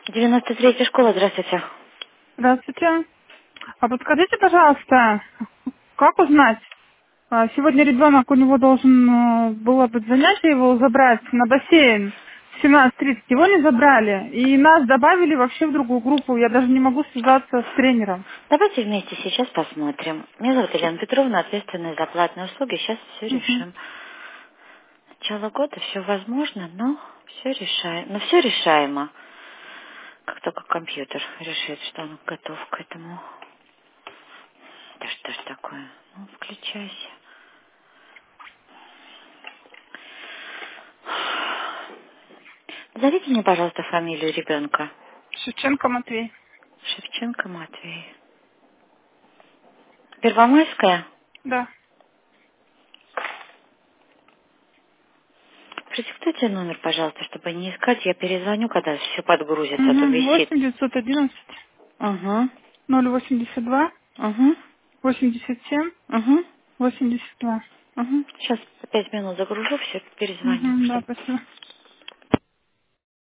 93-я школа, здравствуйте. Здравствуйте. А подскажите, пожалуйста, как узнать? Сегодня ребенок, у него должен было быть занятие, его забрать на бассейн в 17:30. Его не забрали. И нас добавили вообще в другую группу. Я даже не могу связаться с тренером. Давайте вместе сейчас посмотрим. Меня зовут Елена Петровна, ответственная за платные услуги. Сейчас все Мгм. решим. Начало года все возможно, но все решаемо. Но все решаемо. Как только компьютер решит, что он готов к этому. Да что ж такое? Ну, включайся. Назовите мне, пожалуйста, фамилию ребенка. Шевченко Матвей. Шевченко Матвей. Первомайская? Да. Продиктуйте номер, пожалуйста, чтобы не искать. Я перезвоню, когда все подгрузится, а то Угу. висит. 8 911 Угу. 082 Угу. 87 Угу. 82. Угу. Сейчас 5 минут загружу, все перезвоню. Угу, да, Чтобы... спасибо.